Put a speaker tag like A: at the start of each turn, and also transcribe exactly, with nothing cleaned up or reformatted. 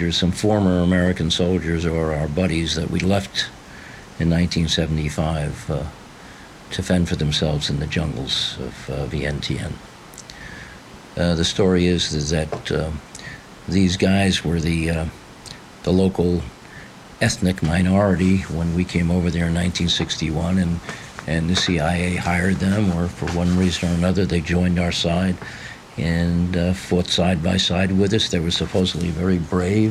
A: soldiers, some former American soldiers or our buddies that we left in nineteen seventy-five uh, to fend for themselves in the jungles of uh, Vientiane. Uh, the story is, is that uh, these guys were the, uh, the local ethnic minority when we came over there in nineteen sixty-one, and, and the C I A hired them, or for one reason or another they joined our side and uh, fought side by side with us. They were supposedly very brave